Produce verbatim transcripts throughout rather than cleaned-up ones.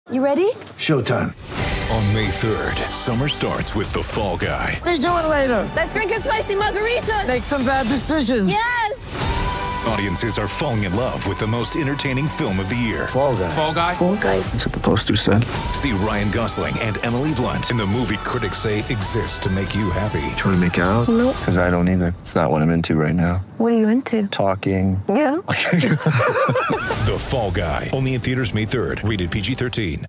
You ready? Showtime. On May third, summer starts with The Fall Guy. Let's do it later. Let's drink a spicy margarita. Make some bad decisions. Yes! Audiences are falling in love with the most entertaining film of the year. Fall Guy. Fall Guy? Fall guy. That's what the poster said. See Ryan Gosling and Emily Blunt in the movie critics say exists to make you happy. Trying to make it out? Nope. Because I don't either. It's not what I'm into right now. What are you into? Talking. Yeah. The Fall Guy. Only in theaters May third. Rated P G thirteen.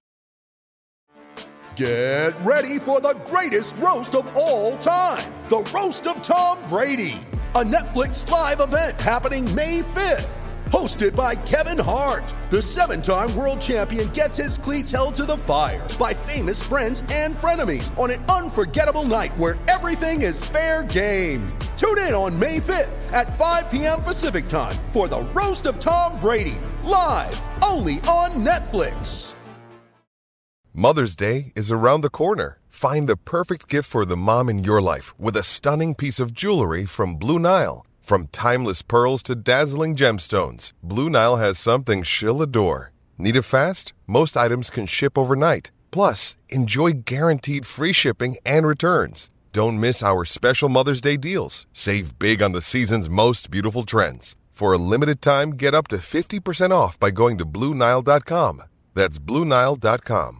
Get ready for the greatest roast of all time. The Roast of Tom Brady. A Netflix live event happening May fifth. Hosted by Kevin Hart. The seven-time world champion gets his cleats held to the fire by famous friends and frenemies on an unforgettable night where everything is fair game. Tune in on May fifth at five p.m. Pacific time for the Roast of Tom Brady. Live only on Netflix. Mother's Day is around the corner. Find the perfect gift for the mom in your life with a stunning piece of jewelry from Blue Nile. From timeless pearls to dazzling gemstones, Blue Nile has something she'll adore. Need it fast? Most items can ship overnight. Plus, enjoy guaranteed free shipping and returns. Don't miss our special Mother's Day deals. Save big on the season's most beautiful trends. For a limited time, get up to fifty percent off by going to Blue Nile dot com. That's Blue Nile dot com.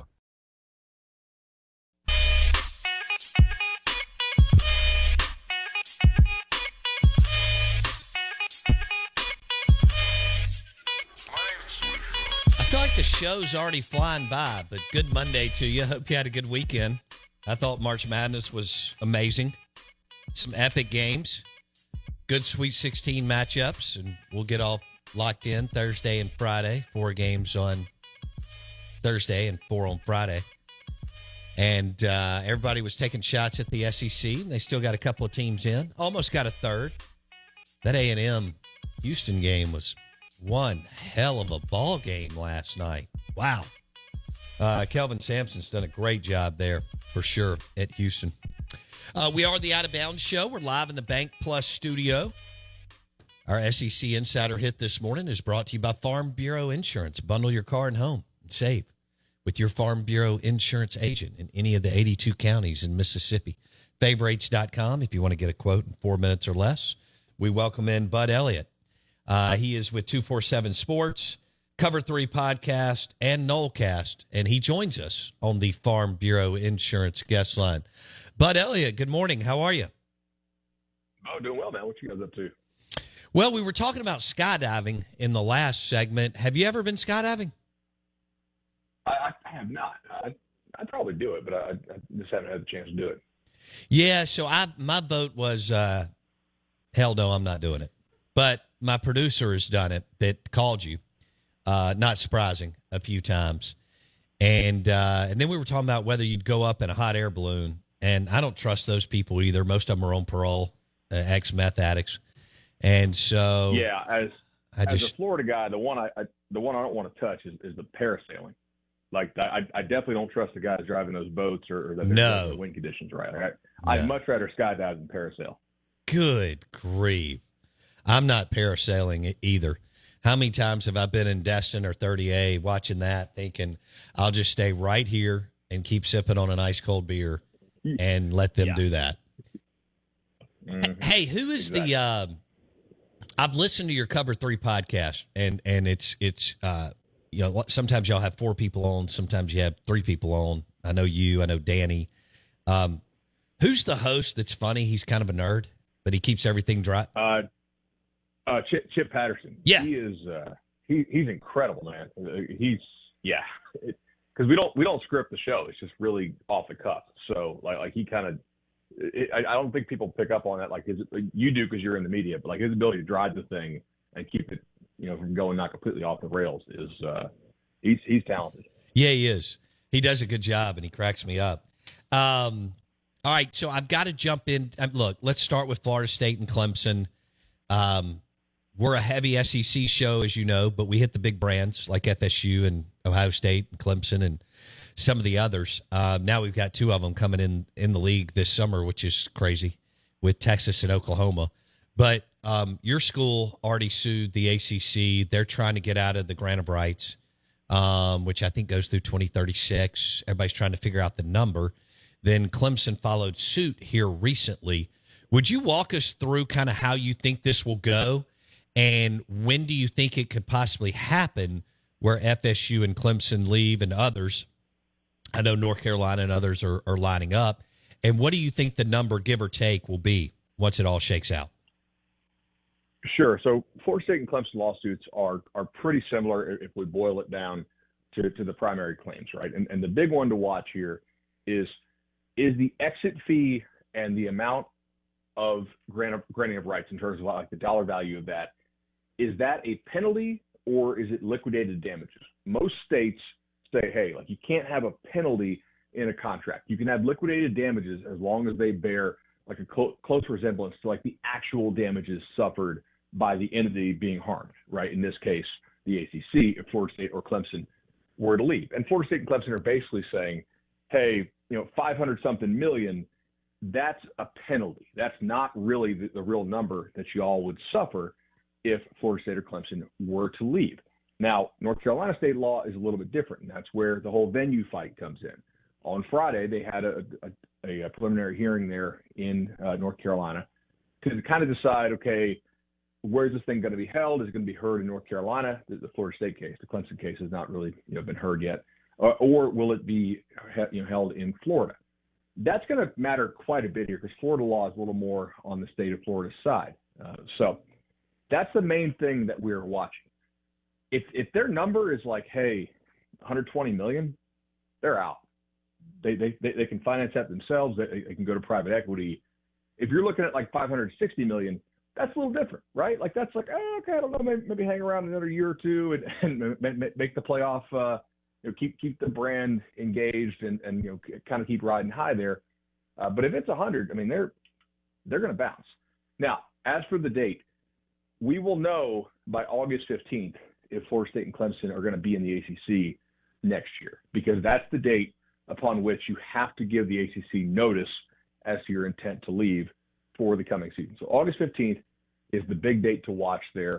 I feel like the show's already flying by, but good Monday to you. Hope you had a good weekend. I thought March Madness was amazing. Some epic games, good Sweet sixteen matchups, and we'll get all locked in Thursday and Friday. Four games on Thursday and four on Friday. And uh, everybody was taking shots at the S E C, and they still got a couple of teams in. Almost got a third. That A and M Houston game was one hell of a ball game last night. Wow. Uh, Kelvin Sampson's done a great job there for sure at Houston. Uh, we are the Out of Bounds Show. We're live in the Bank Plus studio. Our S E C Insider Hit this morning is brought to you by Farm Bureau Insurance. Bundle your car and home and save with your Farm Bureau Insurance agent in any of the eighty-two counties in Mississippi. Favorites dot com if you want to get a quote in four minutes or less. We welcome in Bud Elliott. Uh, he is with two forty-seven Sports, Cover three Podcast, and Nolecast, and he joins us on the Farm Bureau Insurance guest line. Bud Elliott, good morning. How are you? Oh, doing well, man. What you guys up to? Well, we were talking about skydiving in the last segment. Have you ever been skydiving? I, I have not. I, I'd probably do it, but I, I just haven't had the chance to do it. Yeah, so I my vote was, uh, hell no, I'm not doing it. But my producer has done it that called you. Uh, not surprising, a few times. And uh, and then we were talking about whether you'd go up in a hot air balloon. And I don't trust those people either. Most of them are on parole, uh, ex-meth addicts. And so... Yeah, as, I as just, a Florida guy, the one I, I the one I don't want to touch is, is the parasailing. Like, I, I definitely don't trust the guys driving those boats or, or that they're No. doing the wind conditions right. Like, I, I'd No. much rather skydive than parasail. Good grief. I'm not parasailing either. How many times have I been in Destin or thirty A watching that thinking I'll just stay right here and keep sipping on an ice cold beer and let them Yeah. do that. Mm-hmm. Hey, who is Exactly. the uh, I've listened to your Cover three podcast and and it's it's uh, you know, sometimes y'all have four people on, sometimes you have three people on. I know you, I know Danny. Um, who's the host that's funny? He's kind of a nerd, but he keeps everything dry. Uh, uh, Chip, Chip Patterson. Yeah. He is, uh, he, he's incredible, man. Uh, He's, yeah. Because we don't, we don't script the show. It's just really off the cuff. So, like, like he kind of, I, I don't think people pick up on that. Like his, you do because you're in the media, but like his ability to drive the thing and keep it, you know, from going not completely off the rails is, uh, he's, he's talented. Yeah, he is. He does a good job, and he cracks me up. Um, all right, so I've got to jump in. Um, look, let's start with Florida State and Clemson. Um, we're a heavy S E C show, as you know, but we hit the big brands like F S U and Ohio State and Clemson and some of the others. Um, now we've got two of them coming in in the league this summer, which is crazy, with Texas and Oklahoma. But um, your school already sued the A C C. They're trying to get out of the grant of rights. um, which I think goes through twenty thirty-six. Everybody's trying to figure out the number. Then Clemson followed suit here recently. Would you walk us through kind of how you think this will go, and when do you think it could possibly happen where F S U and Clemson leave and others? I know North Carolina and others are, are lining up. And what do you think the number, give or take, will be once it all shakes out? Sure. So Florida State and Clemson lawsuits are are pretty similar if we boil it down to, to the primary claims, right? And, and the big one to watch here is, is the exit fee and the amount of grant of, granting of rights in terms of like the dollar value of that, is that a penalty or is it liquidated damages? Most states say, hey, like you can't have a penalty in a contract. You can have liquidated damages as long as they bear like a cl- close resemblance to like the actual damages suffered by the entity being harmed, right? In this case, the A C C, if Florida State or Clemson were to leave. And Florida State and Clemson are basically saying, hey, you know, five hundred something million, that's a penalty. That's not really the, the real number that you all would suffer if Florida State or Clemson were to leave. Now, North Carolina state law is a little bit different, and that's where the whole venue fight comes in. On Friday, they had a, a, a preliminary hearing there in uh, North Carolina to kind of decide, okay, where's this thing going to be held? Is it going to be heard in North Carolina? The, the Florida State case, the Clemson case has not really you know, been heard yet. Uh, or will it be you know, held in Florida? That's going to matter quite a bit here because Florida law is a little more on the state of Florida's side. Uh, so that's the main thing that we're watching. If if their number is like, hey, one hundred twenty million, they're out. They they they, they can finance that themselves. They, they can go to private equity. If you're looking at like five hundred sixty million, that's a little different, right? Like that's like, oh, okay, I don't know, maybe, maybe hang around another year or two and, and make the playoff. Uh, you know, keep keep the brand engaged and and you know kind of keep riding high there. Uh, but if it's a hundred, I mean they're they're going to bounce. Now, as for the date, we will know by August fifteenth if Florida State and Clemson are going to be in the A C C next year, because that's the date upon which you have to give the A C C notice as to your intent to leave for the coming season. So August fifteenth is the big date to watch there.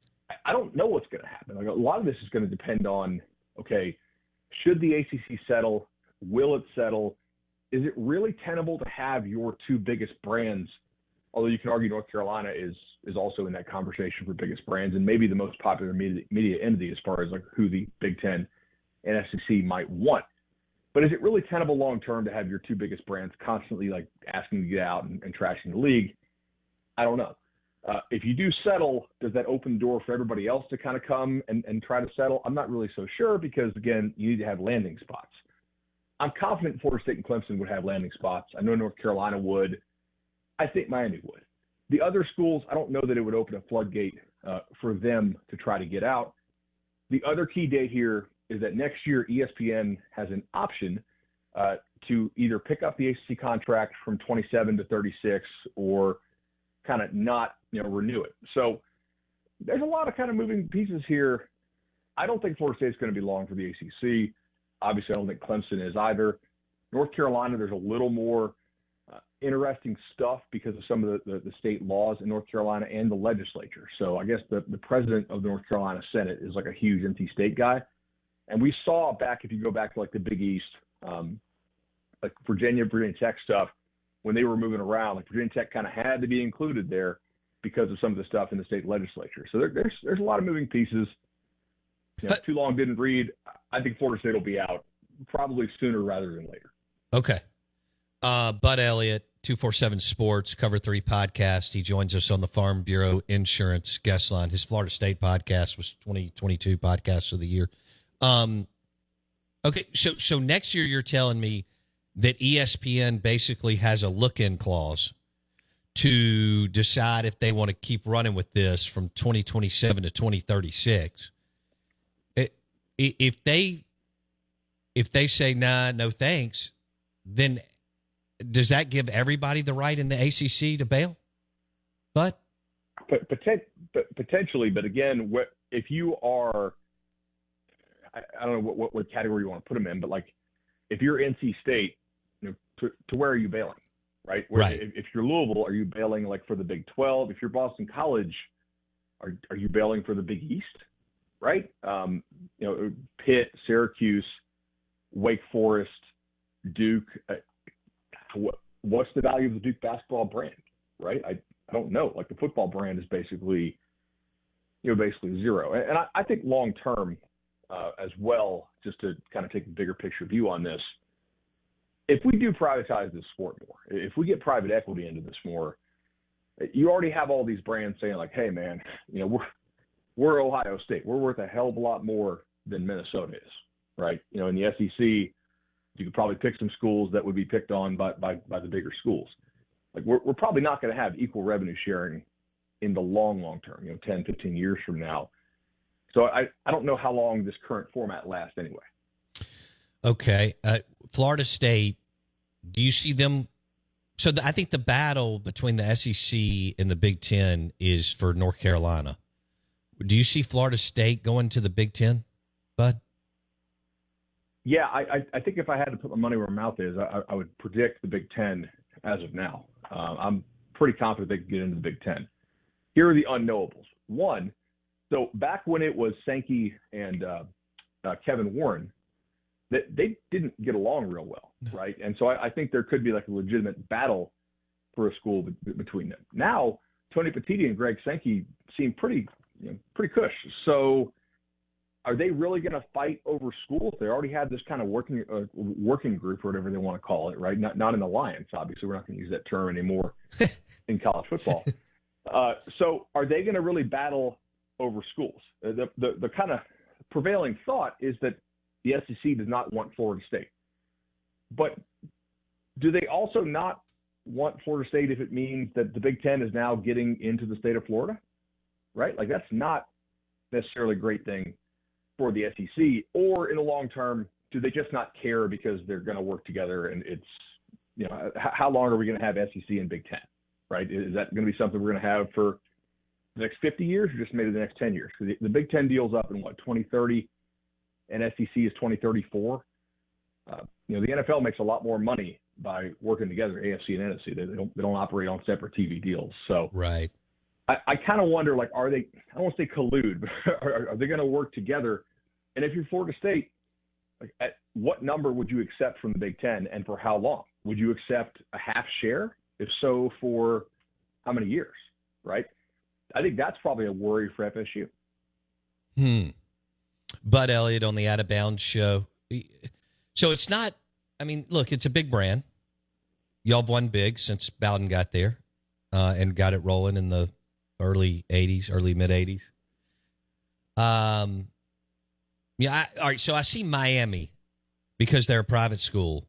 I don't know what's going to happen. Like a lot of this is going to depend on, okay, should the A C C settle? Will it settle? Is it really tenable to have your two biggest brands, although you can argue North Carolina is is also in that conversation for biggest brands and maybe the most popular media, media entity as far as like who the Big Ten and S E C might want. But is it really tenable long term to have your two biggest brands constantly like asking to get out and, and trashing the league? I don't know. Uh, if you do settle, does that open the door for everybody else to kind of come and, and try to settle? I'm not really so sure because, again, you need to have landing spots. I'm confident Florida State and Clemson would have landing spots. I know North Carolina would. I think Miami would. The other schools, I don't know that it would open a floodgate uh, for them to try to get out. The other key date here is that next year E S P N has an option uh, to either pick up the A C C contract from twenty-seven to thirty-six or kind of not, you know, renew it. So there's a lot of kind of moving pieces here. I don't think Florida State is going to be long for the A C C. Obviously, I don't think Clemson is either. North Carolina, there's a little more uh, interesting stuff because of some of the, the, the state laws in North Carolina and the legislature. So I guess the, the president of the North Carolina Senate is like a huge N C State guy. And we saw back, if you go back to like the Big East, um, like Virginia, Virginia Tech stuff, when they were moving around, like Virginia Tech kind of had to be included there because of some of the stuff in the state legislature. So there, there's there's a lot of moving pieces. You know, too long didn't read. I think Florida State will be out probably sooner rather than later. Okay. Uh, Bud Elliott, two forty-seven Sports, Cover three podcast. He joins us on the Farm Bureau Insurance guest line. His Florida State podcast was twenty twenty-two podcast of the year. Um, okay, so so next year you're telling me that E S P N basically has a look-in clause to decide if they want to keep running with this from twenty twenty-seven to twenty thirty-six. If they if they say, nah, no thanks, then does that give everybody the right in the A C C to bail? But potentially, but again, what if you are, I, I don't know what, what, what category you want to put them in, but like if you're N C State, you know, to, to where are you bailing, right? Where, right. If, if you're Louisville, are you bailing like for the Big twelve? If you're Boston College, are are you bailing for the Big East? right? Um, you know, Pitt, Syracuse, Wake Forest, Duke. Uh, what, what's the value of the Duke basketball brand, right? I, I don't know. Like the football brand is basically, you know, basically zero. And, and I, I think long term uh, as well, just to kind of take a bigger picture view on this, if we do privatize this sport more, if we get private equity into this more, you already have all these brands saying like, hey man, you know, we're, we're Ohio State. We're worth a hell of a lot more than Minnesota is, right? You know, in the S E C, you could probably pick some schools that would be picked on by, by, by the bigger schools. Like we're, we're probably not going to have equal revenue sharing in the long, long term, you know, ten, fifteen years from now. So I, I don't know how long this current format lasts anyway. Okay. Uh, Florida State, do you see them? So the, I think the battle between the S E C and the Big Ten is for North Carolina. Do you see Florida State going to the Big Ten, Bud? Yeah, I, I think if I had to put my money where my mouth is, I, I would predict the Big Ten as of now. Uh, I'm pretty confident they can get into the Big Ten. Here are the unknowables. One, so back when it was Sankey and uh, uh, Kevin Warren, they, they didn't get along real well, right? And so I, I think there could be like a legitimate battle for a school be- between them. Now, Tony Petitti and Greg Sankey seem pretty, you know, pretty cush. So are they really going to fight over schools? They already had this kind of working uh, working group or whatever they want to call it, right? Not not an alliance, obviously. We're not going to use that term anymore in college football. Uh, so are they going to really battle over schools? Uh, the, the the kind of prevailing thought is that the S E C does not want Florida State. But do they also not want Florida State if it means that the Big Ten is now getting into the state of Florida? Right? Like that's not necessarily a great thing for the S E C, or in the long term, do they just not care because they're going to work together and it's, you know, how long are we going to have S E C and Big Ten, right? Is that going to be something we're going to have for the next fifty years or just maybe the next ten years? Because the Big Ten deal's up in what, twenty thirty, and S E C is twenty thirty-four. Uh, you know, the N F L makes a lot more money by working together, A F C and N F C. They, they don't they don't operate on separate T V deals. So right. I, I kind of wonder, like, are they, I don't want to say collude, but are, are they going to work together? And if you're Florida State, like, at what number would you accept from the Big Ten and for how long? Would you accept a half share? If so, for how many years, right? I think that's probably a worry for F S U. Hmm. Bud Elliott on the Out of Bounds show. So it's not, I mean, look, it's a big brand. Y'all have won big since Bowden got there uh, and got it rolling in the early eighties, early mid-eighties. Um, yeah, I, all right, so I see Miami because they're a private school.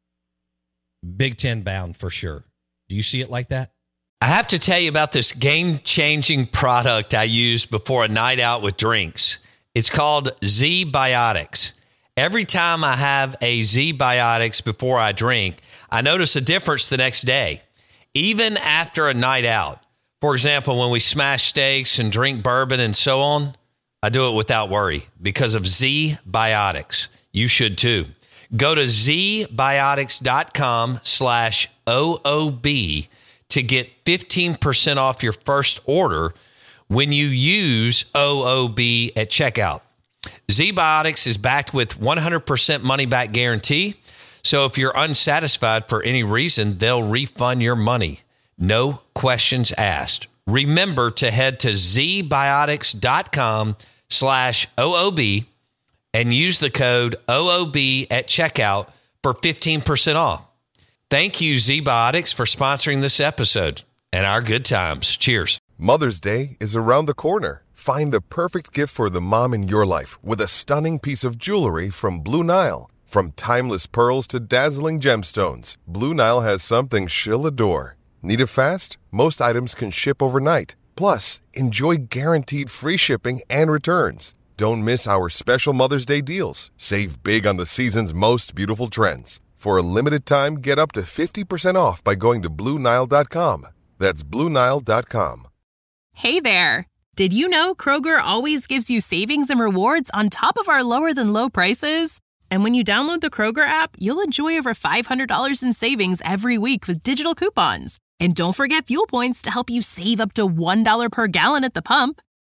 Big Ten bound for sure. Do you see it like that? I have to tell you about this game-changing product I use before a night out with drinks. It's called Z-Biotics. Every time I have a Z-Biotics before I drink, I notice a difference the next day, even after a night out. For example, when we smash steaks and drink bourbon and so on, I do it without worry because of Z-Biotics. You should too. Go to zbiotics.com slash OOB to get fifteen percent off your first order when you use O O B at checkout. Z-Biotics is backed with one hundred percent money-back guarantee. So if you're unsatisfied for any reason, they'll refund your money. No questions asked. Remember to head to zbiotics.com slash OOB and use the code O O B at checkout for fifteen percent off. Thank you, Z-Biotics, for sponsoring this episode and our good times. Cheers. Mother's Day is around the corner. Find the perfect gift for the mom in your life with a stunning piece of jewelry from Blue Nile. From timeless pearls to dazzling gemstones, Blue Nile has something she'll adore. Need it fast? Most items can ship overnight. Plus, enjoy guaranteed free shipping and returns. Don't miss our special Mother's Day deals. Save big on the season's most beautiful trends. For a limited time, get up to fifty percent off by going to Blue Nile dot com. That's Blue Nile dot com. Hey there. Did you know Kroger always gives you savings and rewards on top of our lower-than-low prices? And when you download the Kroger app, you'll enjoy over five hundred dollars in savings every week with digital coupons. And don't forget fuel points to help you save up to one dollar per gallon at the pump.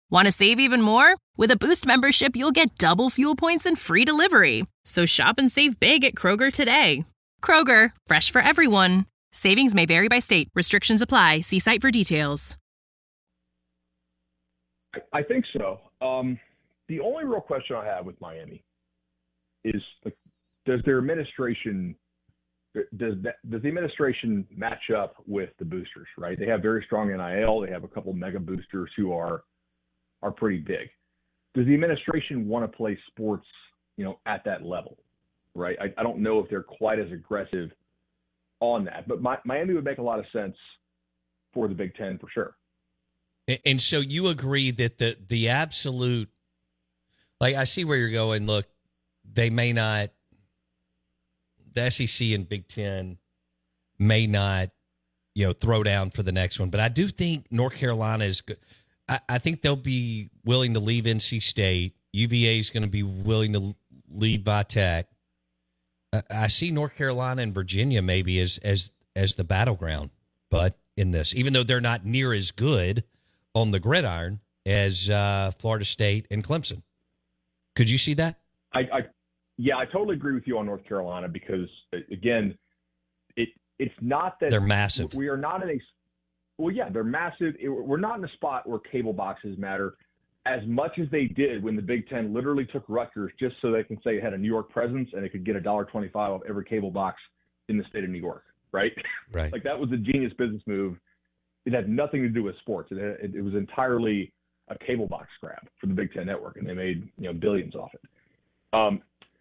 Want to save even more? With a Boost membership, you'll get double fuel points and free delivery. So shop and save big at Kroger today. Kroger, fresh for everyone. Savings may vary by state. Restrictions apply. See site for details. I think so. Um, the only real question I have with Miami is, like, does their administration does that does the administration match up with the boosters? Right, they have very strong N I L. They have a couple mega boosters who are are pretty big. Does the administration want to play sports, you know, at that level? Right, I, I don't know if they're quite as aggressive on that, but my, Miami would make a lot of sense for the Big Ten for sure. And so you agree that the the absolute, like, I see where you're going. Look, they may not, the S E C and Big Ten may not, you know, throw down for the next one. But I do think North Carolina is good. I, I think they'll be willing to leave N C State. U V A is going to be willing to leave Vatech. I, I see North Carolina and Virginia maybe as as as the battleground, but in this, even though they're not near as good on the gridiron as uh, Florida State and Clemson. Could you see that? I, I yeah, I totally agree with you on North Carolina because, again, it it's not that they're massive. We are not in a well, yeah, they're massive. It, we're not in a spot where cable boxes matter as much as they did when the Big Ten literally took Rutgers just so they can say it had a New York presence and it could get a dollar twenty-five off every cable box in the state of New York. Right, right. Like that was a genius business move. It had nothing to do with sports. It, it, it was entirely a cable box grab for the Big Ten Network, and they made, you know, billions off it. Um,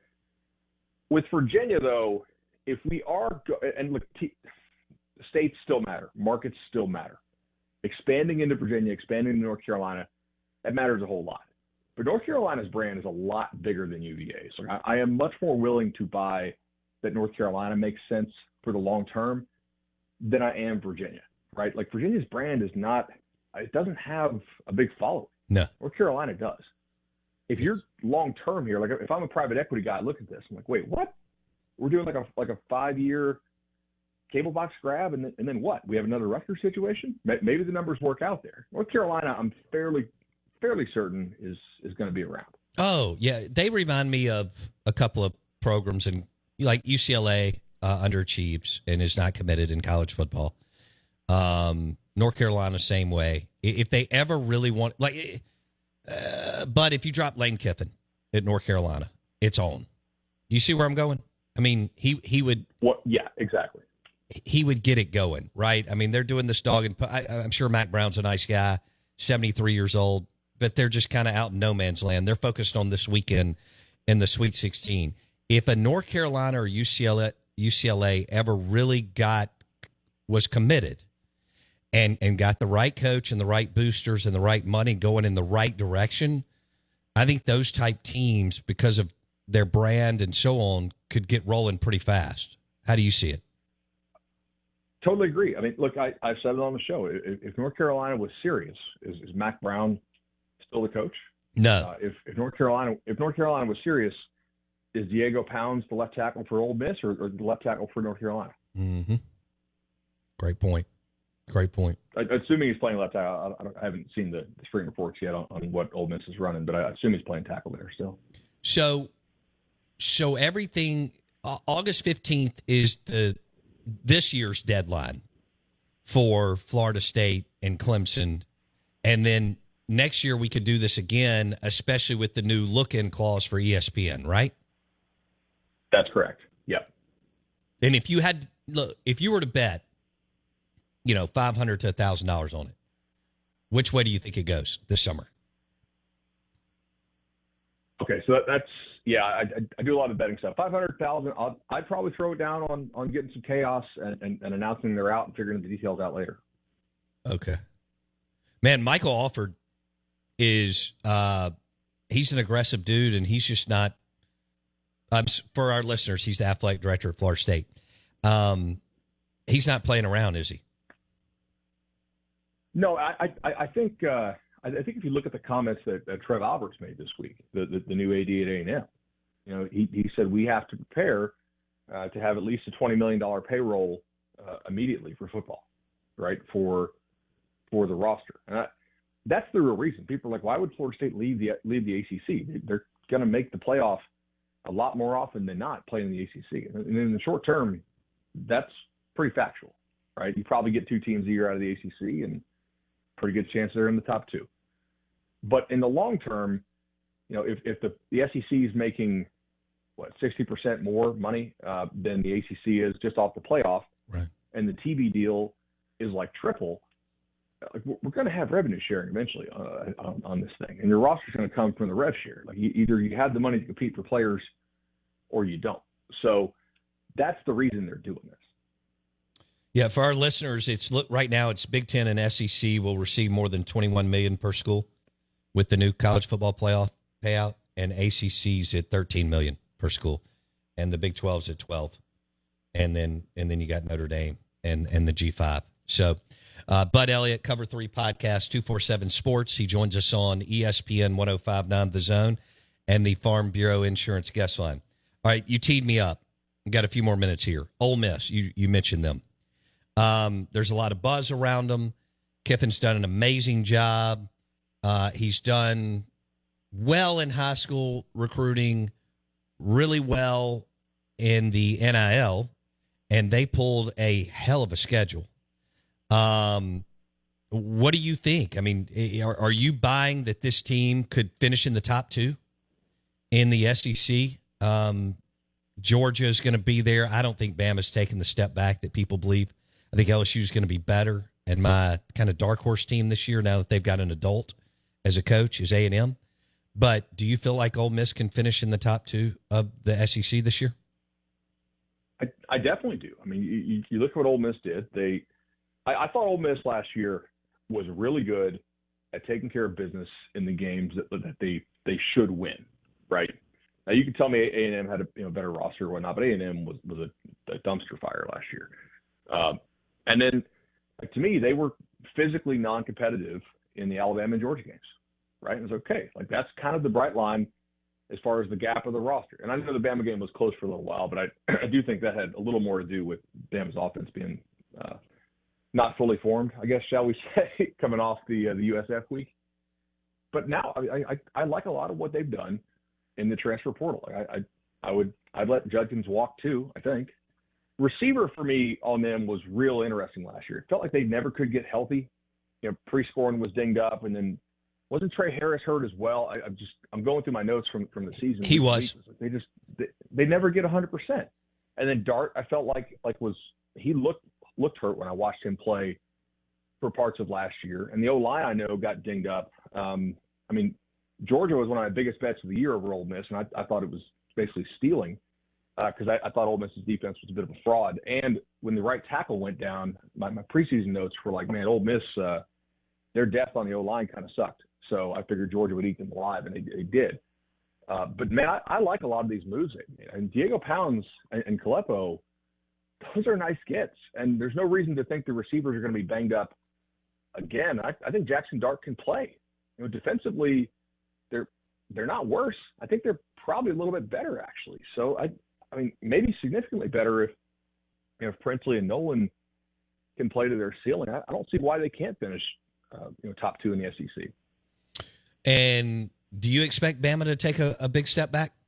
with Virginia, though, if we are go- and look, t- states still matter, markets still matter. Expanding into Virginia, expanding into North Carolina, that matters a whole lot. But North Carolina's brand is a lot bigger than U V A's. So I, I am much more willing to buy that North Carolina makes sense for the long term than I am Virginia. Right? Like Virginia's brand is not, it doesn't have a big following. No. North Carolina does. If you're long term here, like if I'm a private equity guy, I look at this, I'm like, wait, what? We're doing like a like a five year cable box grab, and then, and then what? We have another Rutgers situation? Maybe the numbers work out there. North Carolina, I'm fairly fairly certain is is going to be around. Oh yeah, they remind me of a couple of programs, and like U C L A uh, underachieves and is not committed in college football. Um, North Carolina, same way. If they ever really want, like, uh, but if you drop Lane Kiffin at North Carolina, it's on. You see where I'm going? I mean, he he would. What? Yeah, exactly. He would get it going, right? I mean, they're doing this dog, and I, I'm sure Mac Brown's a nice guy, seventy-three years old, but they're just kind of out in no man's land. They're focused on this weekend in the Sweet sixteen. If a North Carolina or U C L A, U C L A ever really got was committed. And and got the right coach and the right boosters and the right money going in the right direction, I think those type teams, because of their brand and so on, could get rolling pretty fast. How do you see it? Totally agree. I mean, look, I, I've said it on the show. If, if North Carolina was serious, is, is Mac Brown still the coach? No. Uh, if, if North Carolina if North Carolina was serious, is Diego Pounds the left tackle for Ole Miss or, or the left tackle for North Carolina? Mm-hmm. Great point. Great point. I, assuming he's playing left tackle, I, I, I haven't seen the, the spring reports yet on, on what Ole Miss is running, but I assume he's playing tackle there still. So, so everything. Uh, August fifteenth is the this year's deadline for Florida State and Clemson, and then next year we could do this again, especially with the new look-in clause for E S P N, right? That's correct. Yep. And if you had look, if you were to bet, you know, five hundred to a thousand dollars on it, which way do you think it goes this summer? Okay, so that, that's yeah. I, I do a lot of betting stuff. Five hundred thousand. I'd probably throw it down on on getting some chaos and, and, and announcing they're out and figuring the details out later. Okay, man. Michael Alford is uh, he's an aggressive dude, and he's just not. Um, for our listeners, he's the athletic director at Florida State. Um, he's not playing around, is he? No, I I, I think uh, I think if you look at the comments that, that Trev Alberts made this week, the, the, the new A D at A and M, you know, he, he said we have to prepare uh, to have at least a twenty million dollars payroll uh, immediately for football, right, for for the roster. And I, that's the real reason. People are like, why would Florida State leave the leave the A C C? They're going to make the playoff a lot more often than not playing in the A C C. And in the short term, that's pretty factual, right? You probably get two teams a year out of the A C C, and pretty good chance they're in the top two. But in the long term, you know, if, if the, the S E C is making, what, sixty percent more money uh, than the A C C is just off the playoff, right, and the T V deal is like triple, like we're going to have revenue sharing eventually uh, on, on this thing. And your roster is going to come from the rev share. Like you, either you have the money to compete for players or you don't. So that's the reason they're doing this. Yeah, for our listeners, it's look right now. It's Big Ten and S E C will receive more than twenty-one million dollars per school with the new college football playoff payout, and A C C's at thirteen million dollars per school, and the Big twelve's at twelve, and then and then you got Notre Dame and and the G five. So, uh, Bud Elliott, Cover Three Podcast, two forty-seven Sports. He joins us on E S P N one oh five point nine The Zone and the Farm Bureau Insurance Guest Line. All right, you teed me up. Got a few more minutes here. Ole Miss, you you mentioned them. Um, there's a lot of buzz around them. Kiffin's done an amazing job. Uh, he's done well in high school recruiting, really well in the N I L, and they pulled a hell of a schedule. Um, what do you think? I mean, are, are you buying that this team could finish in the top two in the S E C? Um, Georgia is going to be there. I don't think Bama's taken the step back that people believe. I think L S U is going to be better. And my kind of dark horse team this year, now that they've got an adult as a coach, is A and M. But do you feel like Ole Miss can finish in the top two of the S E C this year? I, I definitely do. I mean, you, you look at what Ole Miss did. They, I, I thought Ole Miss last year was really good at taking care of business in the games that, that they, they should win, right? Now, you can tell me A and M had a you know, better roster or whatnot, but A and M was, was a, a dumpster fire last year. Um, and then, like, to me, they were physically non-competitive in the Alabama and Georgia games, right? It was okay. Like, that's kind of the bright line as far as the gap of the roster. And I know the Bama game was close for a little while, but I, I do think that had a little more to do with Bama's offense being uh, not fully formed, I guess, shall we say, coming off the uh, the U S F week. But now I, I I like a lot of what they've done in the transfer portal. Like I, I I would I'd let Judkins walk too, I think. Receiver for me on them was real interesting last year. It felt like they never could get healthy. You know, Prescorn was dinged up, and then wasn't Trey Harris hurt as well? I, I'm just I'm going through my notes from, from the season. He was. They just they, they never get one hundred percent. And then Dart, I felt like like was he looked looked hurt when I watched him play for parts of last year. And the O-line I know got dinged up. Um, I mean, Georgia was one of my biggest bets of the year over Ole Miss, and I, I thought it was basically stealing. Because uh, I, I thought Ole Miss's defense was a bit of a fraud. And when the right tackle went down, my, my preseason notes were like, man, Ole Miss, uh, their depth on the O-line kind of sucked. So I figured Georgia would eat them alive, and they, they did. Uh, but, man, I, I like a lot of these moves they made. And Diego Pounds and, and Kalepo, those are nice gets. And there's no reason to think the receivers are going to be banged up again. I, I think Jackson Dart can play. You know, defensively, they're they're not worse. I think they're probably a little bit better, actually. So, I I mean, maybe significantly better if, you know, if Prinsley and Nolan can play to their ceiling. I, I don't see why they can't finish, uh, you know, top two in the S E C. And do you expect Bama to take a, a big step back?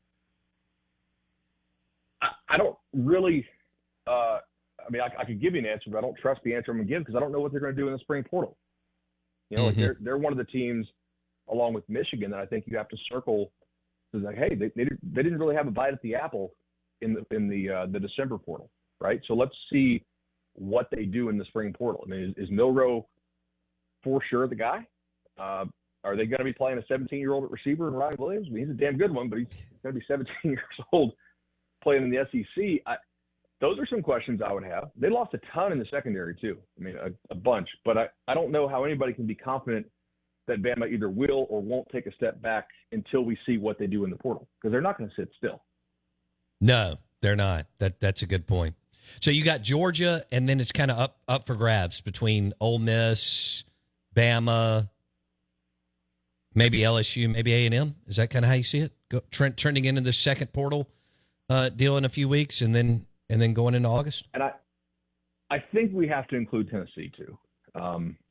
I, I don't really uh, – I mean, I, I could give you an answer, but I don't trust the answer I'm going to give because I don't know what they're going to do in the spring portal. You know, mm-hmm. like they're, they're one of the teams, along with Michigan, that I think you have to circle. It's like, hey, they, they, they didn't really have a bite at the apple in the in the uh, the December portal, right? So let's see what they do in the spring portal. I mean, is, is Milroe for sure the guy? Uh, are they going to be playing a seventeen-year-old at receiver in Ryan Williams? I mean, he's a damn good one, but he's going to be seventeen years old playing in the S E C. I, those are some questions I would have. They lost a ton in the secondary too. I mean, a, a bunch. But I, I don't know how anybody can be confident that Bama either will or won't take a step back until we see what they do in the portal, because they're not going to sit still. No, they're not. That That's a good point. So you got Georgia, and then it's kind of up up for grabs between Ole Miss, Bama, maybe L S U, maybe A and M. Is that kind of how you see it? Go, trend, trending into the second portal uh, deal in a few weeks, and then and then going into August? And I I think we have to include Tennessee too. Um,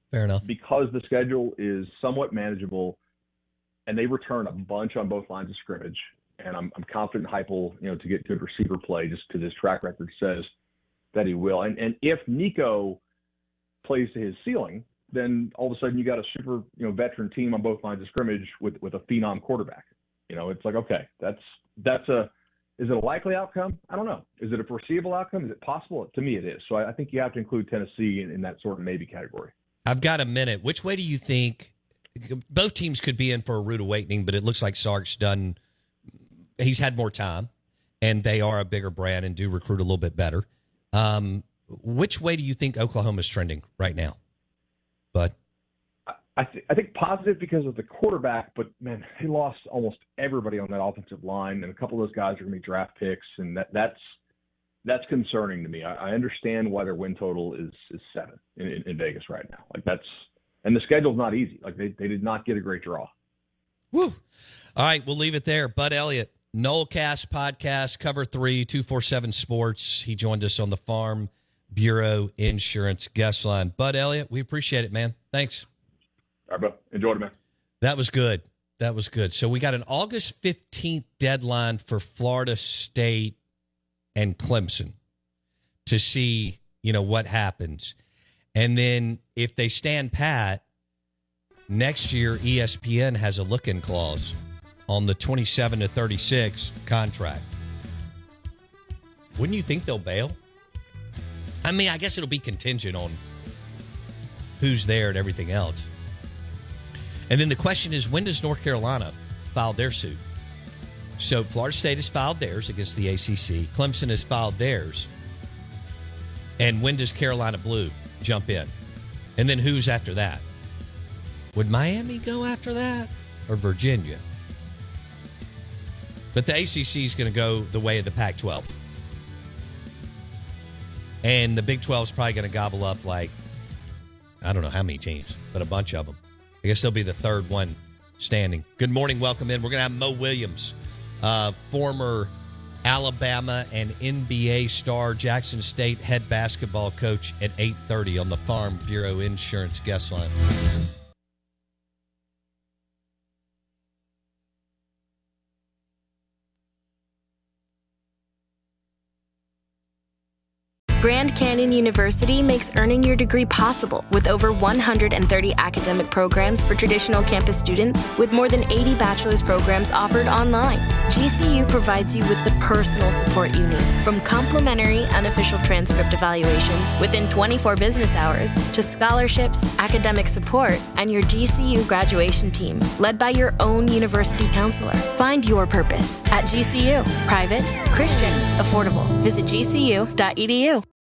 Fair enough. Because the schedule is somewhat manageable, and they return a bunch on both lines of scrimmage, and I'm, I'm confident Heupel, you know, to get good receiver play, just because his track record says that he will. And and if Nico plays to his ceiling, then all of a sudden you got a super, you know, veteran team on both lines of scrimmage with, with a phenom quarterback. You know, it's like, okay, that's that's a is it a likely outcome? I don't know. Is it a foreseeable outcome? Is it possible? To me, it is. So I, I think you have to include Tennessee in, in that sort of maybe category. I've got a minute. Which way do you think both teams could be in for a rude awakening? But it looks like Sark's done. He's had more time, and they are a bigger brand and do recruit a little bit better. Um, which way do you think Oklahoma's trending right now? But I, th- I think positive because of the quarterback, but man, they lost almost everybody on that offensive line, and a couple of those guys are going to be draft picks, and that that's that's concerning to me. I, I understand why their win total is is seven in, in, in Vegas right now. Like that's and the schedule's not easy. Like they they did not get a great draw. Woo! All right, we'll leave it there. Bud Elliott, Nolecast podcast, Cover Three, two forty-seven Sports. He joined us on the Farm Bureau Insurance guest line. Bud Elliott, we appreciate it, man. Thanks. All right, bro. Enjoyed it, man. That was good. That was good. So we got an August fifteenth deadline for Florida State and Clemson to see, you know, what happens. And then if they stand pat, next year E S P N has a look-in clause on the twenty-seven to thirty-six contract. Wouldn't you think they'll bail? I mean, I guess it'll be contingent on who's there and everything else. And then the question is, when does North Carolina file their suit? So Florida State has filed theirs against the A C C. Clemson has filed theirs. And when does Carolina Blue jump in? And then who's after that? Would Miami go after that or Virginia? But the A C C is going to go the way of the Pac twelve. And the Big twelve is probably going to gobble up like, I don't know how many teams, but a bunch of them. I guess they'll be the third one standing. Good morning. Welcome in. We're going to have Mo Williams, uh, former Alabama and N B A star, Jackson State head basketball coach, at eight thirty on the Farm Bureau Insurance guest line. Grand Canyon University makes earning your degree possible with over one hundred thirty academic programs for traditional campus students, with more than eighty bachelor's programs offered online. G C U provides you with the personal support you need, from complimentary unofficial transcript evaluations within twenty-four business hours to scholarships, academic support, and your G C U graduation team, led by your own university counselor. Find your purpose at G C U. Private, Christian, affordable. Visit G C U dot E D U.